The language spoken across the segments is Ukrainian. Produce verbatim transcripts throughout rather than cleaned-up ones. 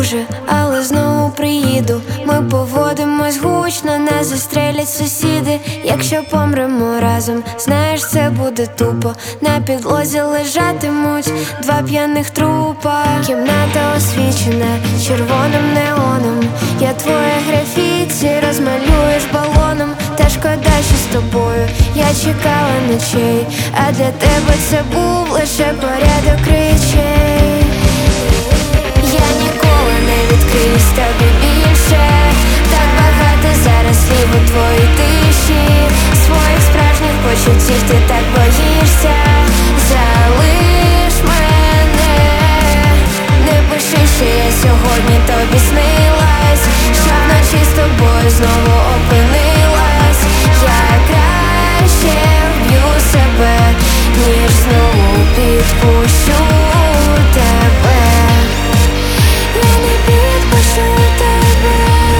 друже, але знову приїду. Ми поводимось гучно, нас застрелять сусіди. Якщо помремо разом, знаєш, це буде тупо. На підлозі лежатимуть два п'яних трупа. Кімната освічена червоним неоном. Я твоє графіті розмалюєш балоном. Та шкода, що з тобою я чекала ночей, а для тебе це був лише порядок речей. Я ніколи не відкриюсь тобі більше. Так багато зараз слів у твоїй тиші. Своїх справжніх почуттів ти так боїшся. Залиш мене, не пиши, що я сьогодні тобі снилась, що вночі з тобою знову опинилась. Я краще вб'ю себе, ніж знову підпущу тебе. Я не підпущу тебе,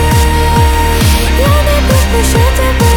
я не підпущу тебе,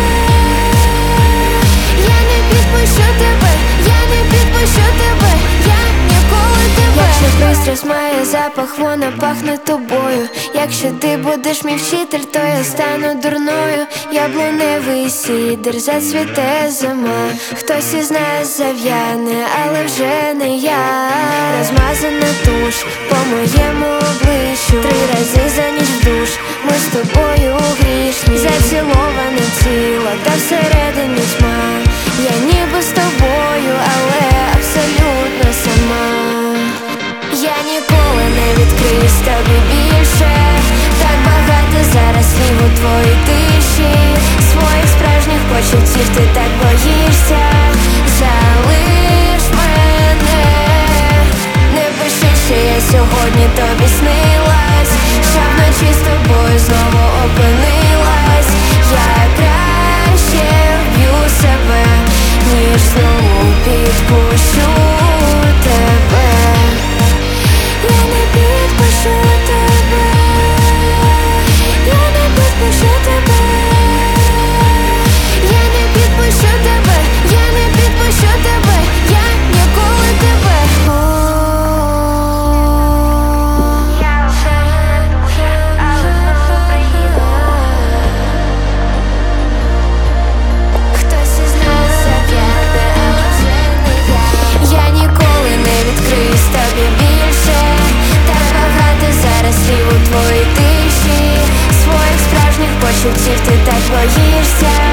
я не підпущу тебе, я не підпущу тебе, я ніколи тебе. Якщо пристрасть має запах, вона пахне тобою. Якщо ти будеш мій вчитель, то я стану дурною. Яблуневий сідр, зацвіте зима. Хтось із нас зав'яне, але вже не я. Розмазана туш по моєму обличчю. Три рази за ніч в душ. Ми з тобою грішні. Заціловане тіло, та всередині тьма. Я ніби з тобою, але абсолютно сама. Я ніколи не відкриюсь тобі більше. Так багато зараз слів у твоїй тиші. Своїх справжніх почуттів ти так боїшся. Залиш мене, не пиши, що я сьогодні тобі снилась, що вночі з тобою знову опинилась. Я краще вб'ю себе, ніж знову підпущу тебе. Я не підпущу тебе, я не підпущу тебе, я не підпущу тебе, я не підпущу тебе, я ніколи тебе. Я вже не але знову приїду. Хтось із нас зав'яне, але вже не я. Я ніколи не відкриюсь тобі більше. Так багато зараз слів у твоїй тиші. Своїх справжніх почуттів ти так боїшся.